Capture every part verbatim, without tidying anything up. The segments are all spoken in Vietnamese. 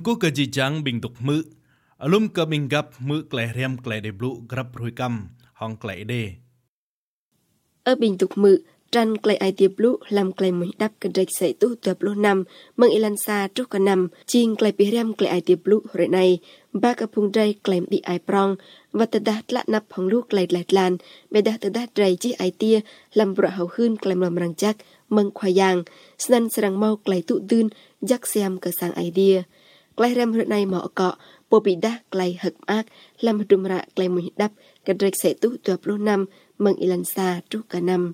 Angku kejijang bing tuk mu, alum ke minggap mu klei rem klei de blu grab rui kam, hong klei de. Ở bình tục mự, trăn klei ai tiệp lũ làm klei mùi đắp cái rạch sậy tu tuệp lũ năm, mừng ilan xa trúc cả năm, chiên klei pi rem klei ai tiệp lũ rồi này, ba cái phung dây klei bị ai prong, và tờ đát lạ nắp hong lũ klei lẹt lan, bè đát tờ đát rầy chi ai tia, làm bụa hậu hươn klei mầm răng chắc, mừng khoai giang, snan sarang mau klei tụ dưn, dắc xem cơ sang ai dia. Klei rem rồi này mọ cọ, bộ bị đá klei hực ác, làm đùm rạ klei mùi đắp cái rạch sậy tu tuệp lũ năm, mừng ilan xa trúc cả năm.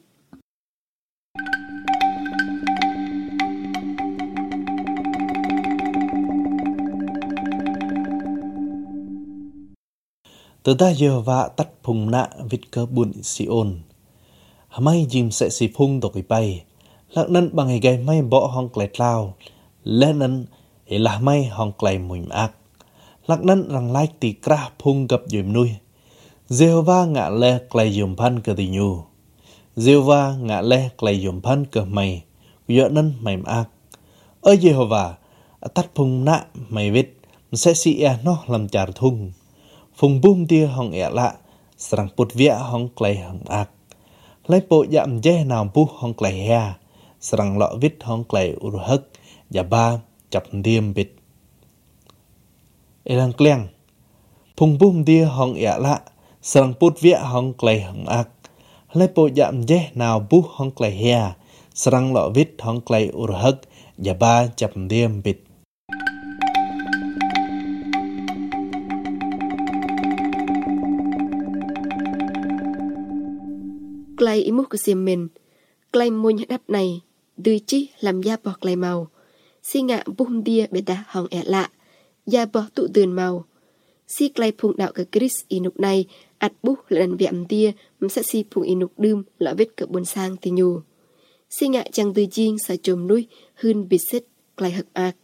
Tớ ta giờ vạ tắt phùng nạ vịt cơ buồn xì ôn. Hamay dìm sẽ xì phung tổ cái bay. Lạc nân bằng ngày gai may bỏ hong klei lao. Lê nân hệ là may hong klei mùi ác. Lạc nân răng lai tì kra phung gặp dùm nuôi. Jehovah ngạ lê klei dùm pan cơ tì nhu. Jehovah ngạ lê klei dùm pan cơ mày. Dựa nân mày ác. Ơ Jehovah tắt phung nạ mày vịt sẽ xì e nó làm chả thung. Phùng bùm tia hong ẹ lạ, sarang put vía hong klei hong ác. Lấy bộ dạm dê nào bú hong klei hea, sarang lọ vít hong klei uru hức, và ba chập tiêm bít. Elang kleng. Phùng bùm tia hong ẹ lạ, sarang put vía hong klei hong ác. Lấy bộ dạm dê nào bú hong klei hea, sarang lọ vít hong klei uru hức, và ba chập tiêm bít. Klei imu ke sim men, klei muny đắp này, đuôi chi làm da bò klei màu, si ngạ bung dia beda hong ẹ lạ, da bò tụ tườn màu, si klei phung đạo ke Chris inuk này, ắt bú lần vẹm dia, sẽ si phung inuk đơm lọ vết ke buồn sang thì nhu, si ngạ chẳng đuôi chiên sa chôm núi, hươn bịt xít klei hực ác.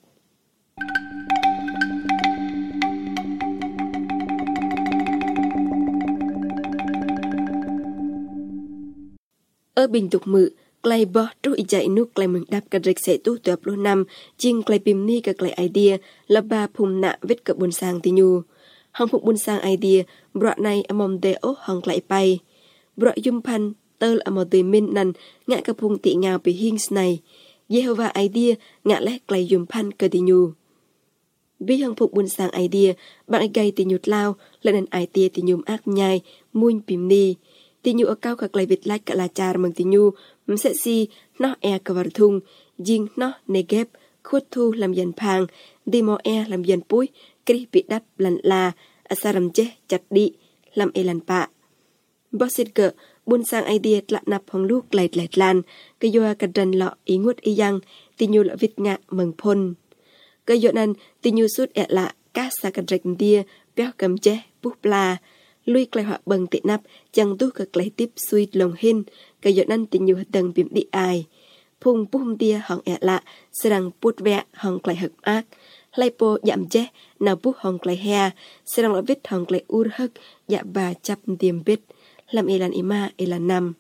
Ở bình tục mự, klei bó trú y chạy nút klei mừng đáp cả rạch sẽ tu tuệp lô năm, chiên klei bìm ni cả klei idea, là ba phùm nạ vết cả buồn sang tì nhu. Hong phụng buồn sang idea, bọ này amom đê ố hong klei bay. Bọ yum pan, tơ là amom tùy min năn, ngạ cả phùng tị ngào bì hings này. Jehovah idea, ngạ lẽ klei yum pan cả tì nhu. Vì hong phụng buồn sang idea, bạn gây tì nhụt lao, lên nền idea tì nhum ác nhai, muôn bìm ni. Tì nhu ở cao cả klei vịt lách cả là char mừng tì nhu, mắm sẽ si, nó e cả vào thùng, dinh nó nê ghép, khuất thu làm dần phàng, đi mò e làm dần búi, kri bị đắp lần là, à sa rầm chế chặt đi, làm e lần bạ. Bó xịt cỡ, buôn sang idea lạ nạp hong lúc lệch lệch lan, cái doa cả trần lọ ý ngút y yang, tì nhu lọ vịt ngạ mừng phôn. Cái dọ năn, tì nhu suốt e lạ, cá sa cả rạch đia, béo cầm chế, bút la. Lui klei họa bần tị nắp, chẳng tu cả klei tiếp suy lồng hin, cái dọ năn tì nhu hạt tầng bìm đi ai. Phung bùm tia hong ẹ lạ, sarang put vẹ hong klei hực ác. Lai po dạm chế, nào bút hong klei hea, sarang lọ vít hong klei ur hực, dạ bà chắp tiềm bít, làm e lan ima e lan năm.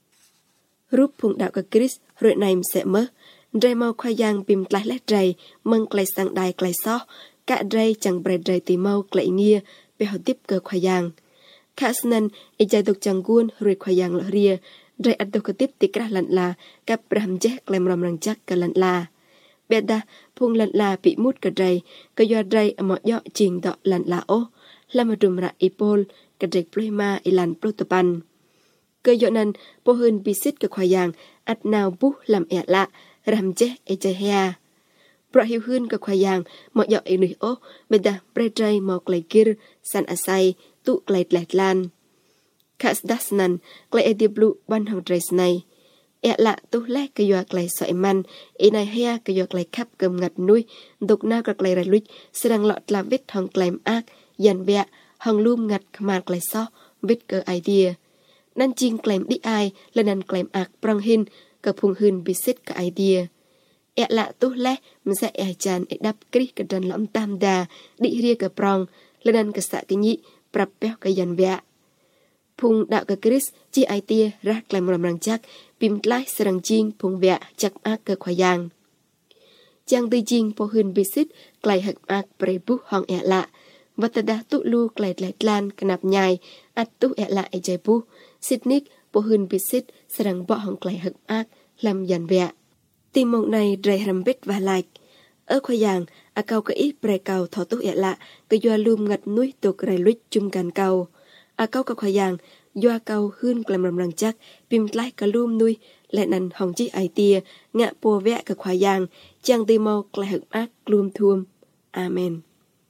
Rúp phung đạo cả Chris, rồi này sẽ mơ. Dray mau khoai giang bìm klei lét dray, mừng klei sang đài klei so, cả dray chẳng bè dray tì mau klei nghia, bè họ tiếp cơ khoai giang. Khá sân, ý chạy tục chẳng guôn rồi khoai giang lọ ria, rồi ắt tục tiếp tì krah lặn là, cặp rằm chế klem rằm răng chắc cả lặn là. Bè đa, phung lặn là bị mút cả dray, cả doa dray ở mọi dọ trình đọ lặn là ô, làm ở trùm rạ ipol, cả dray plema y lặn protopan. Cơ dọ năn, bố hơn bị xít cả khoai giang, ắt nào bú làm ẹ lạ, rằm chế ý chạy hea. Bro hiu hơn cả khoai giang, mọi dọ ý nửa ô, bè đa bre dray màu klei kir, san asai, tụ klei lẹt lan. Khas das nan, klei e blu ban hong dres này. E lạ tu lẹ cái doa klei soi man, e này hea cái doa klei khắp cầm ngặt nuôi, đục na cả klei rai luich, serang lọt là vít hong klei ác, dàn vẹ, hong lum ngặt khmar klei so, vít cơ idea. Nan ching klei đi ai, lên nan klei ác prong hin, cả phung hơn bị xít cả idea. E lạ tu lẹ, mình sẽ e chan e đắp kri cả trần lõm tam đà, đi ria cả prong, lên nan cả xạ cái nhị, prap béo cái dàn vẹ. Phung đạo cả Chris chi ai tia ra klei mram răng chắc, bìm lái serang ching phung vẹ chắc ác cơ khoai giang. chàng tư jing po hun bisit klai hak ak prebu hong e la vatada tu lu klai klai tlan knap nhai at tu e la e jai bu sitnik po hun bisit sarang bo hong klai hak ak lam yan vea tim mộng này rei ram bit và like ở khoa giang a cao ka ít pre cao thọ tu e la ke doa lum ngat nuôi tu krai luit chum kan cao a cao ka khoa giang doa cao hun klam ram rang chắc pim tlai ka lum nuôi lại năn hong chi ai tia ngạ po vẽ ka khoa giang chang ti mau klai hak ak lum thuom amen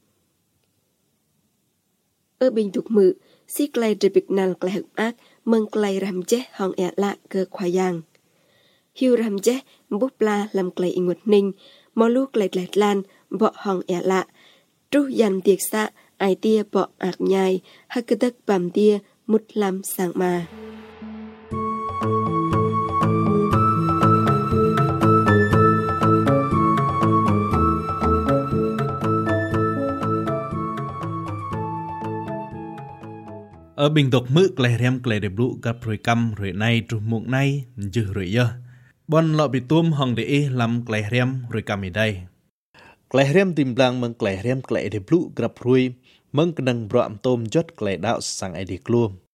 ở bình tục mự si klai tripik nal klai hak ak mừng klai ram che hong e la ke khoa giang hiu ram che búp la làm klai ingot ninh mò lu klai klai lan bọ hong e la tru yan tiek sa ai tia bọ ak nhai hakadak pam tia mut lam sang ma ở bình tục mực klei rem klei de blu gặp rồi cam rồi nay tru mộng nay dư rồi giờ bon lọ bị tuom hong de làm klei rem rồi cam ở đây klei rem tim blang meng klei rem klei de blu gặp rồi meng kenang bro am tom jot klei đạo sang ai de klum